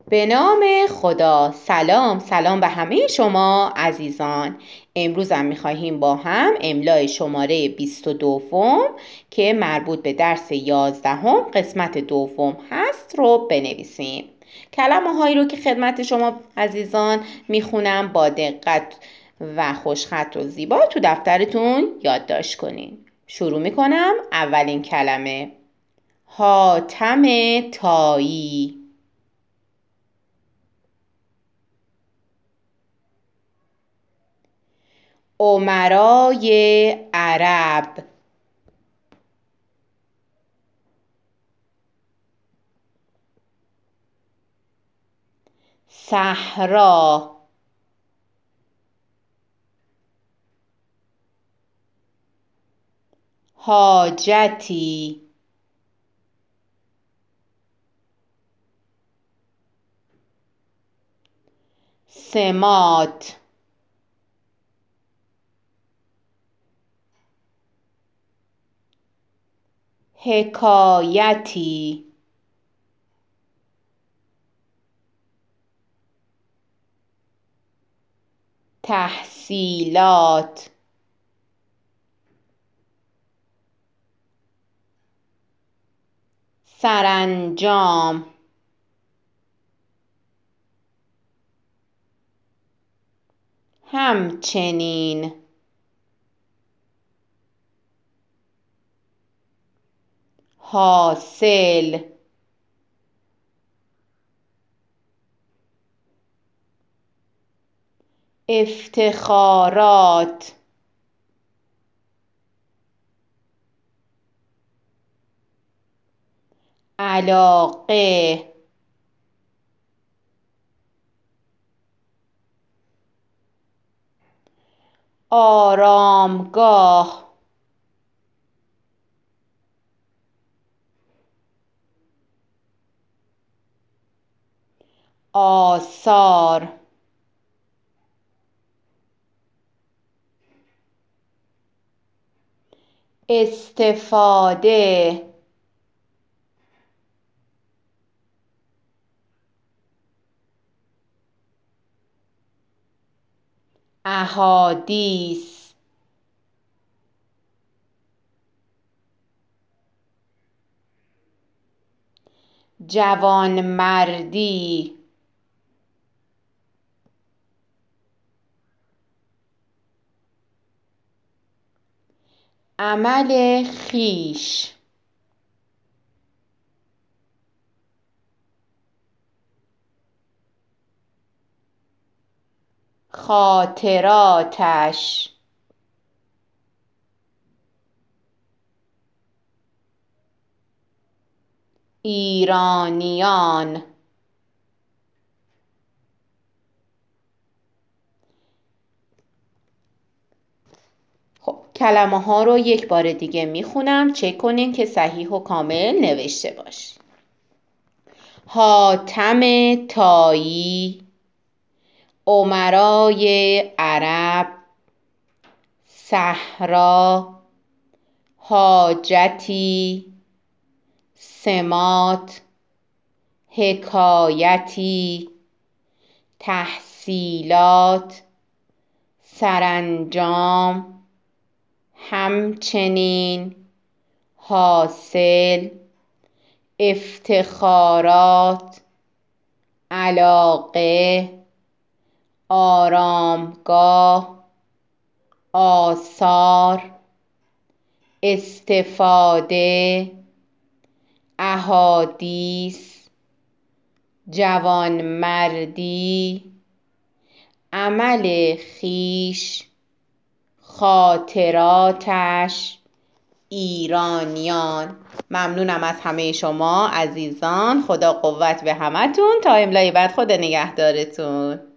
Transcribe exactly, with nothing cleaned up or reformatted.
به نام خدا. سلام سلام به همه شما عزیزان. امروز هم می‌خواهیم با هم املای شماره بیست و دوم که مربوط به درس یازدهم قسمت دوم هست رو بنویسیم. کلمه هایی رو که خدمت شما عزیزان میخونم با دقت و خوشخط و زیبا تو دفترتون یادداشت کنین. شروع میکنم. اولین کلمه حاتم طایی، امرای عرب، صحرا، حاجتی، سمات، حکایتی، تحصیلات، سرانجام، همچنین، حاصل، افتخارات، علاقه، آرامگاه، آثار، استفاده، احادیث، جوانمردی، عمل خویش، خاطراتش، ایرانیان. خب کلمه ها رو یک بار دیگه میخونم، چک کنین که صحیح و کامل نوشته باش. حاتم طایی، امرای عرب، صحرا، حاجتی، سمات، حکایتی، تحصیلات، سرانجام، همچنین، حاصل، افتخارات، علاقه، آرامگاه، آثار، استفاده، احادیث، جوانمردی، عمل خویش، خاطراتش، ایرانیان. ممنونم از همه شما عزیزان. خدا قوت به همتون. تا املای بعد خدا نگهدارتون.